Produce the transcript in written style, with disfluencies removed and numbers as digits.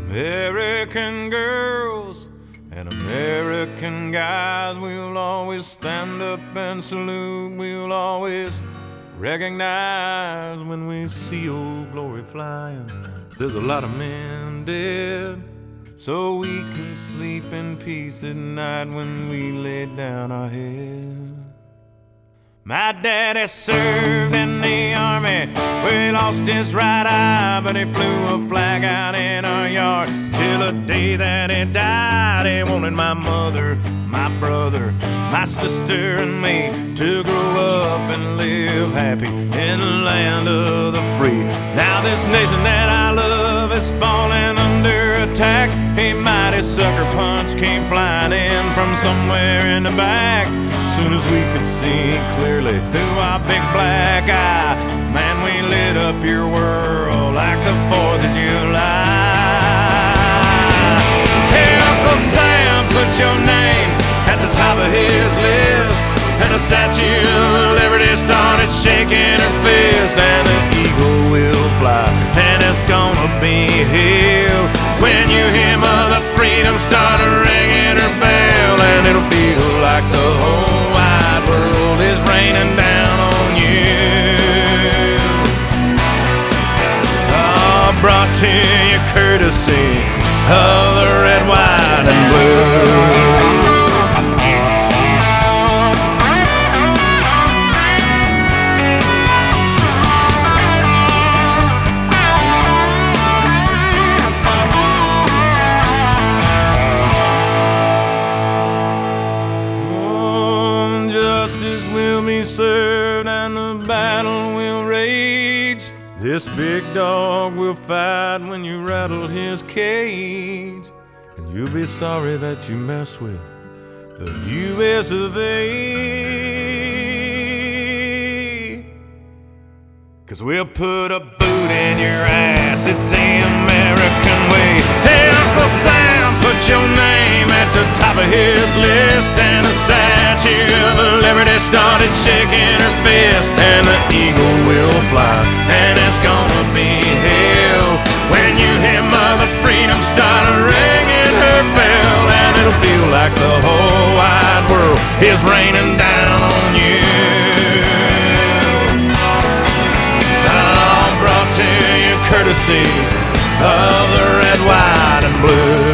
American girls and American guys, we'll always stand up and salute. We'll always recognize when we see Old Glory flying. There's a lot of men dead, so we can sleep in peace at night when we lay down our head. My daddy served in the army, where he lost his right eye, but he flew a flag out in our yard till the day that he died. He wanted my mother, my brother, my sister and me to grow up and live happy in the land of the free. Now this nation that I love is falling under attack. A mighty sucker punch came flying in from somewhere in the back. Soon as we could see clearly through our big black eye, man, we lit up your world like the 4th of July. Hey, Uncle Sam, put your name at the top of his list, and the Statue of Liberty started shaking her fist, and the eagle will fly, and it's gonna be here when you hear Mother Freedom start ringing her bell, and it'll feel like the whole wide world is raining down on you. Oh, brought to you courtesy of the red, white, and blue. Served and the battle will rage. This big dog will fight when you rattle his cage, and you'll be sorry that you mess with the US of A. 'Cause we'll put a boot in your ass, it's the American way. Hey, Uncle Sam, put your name at the top of his list, and the Statue of Liberty started shaking her fist, and the eagle will fly, and it's gonna be hell when you hear Mother Freedom start ringing her bell, and it'll feel like the whole wide world is raining down on you. Brought to you courtesy of the red, white, and blue.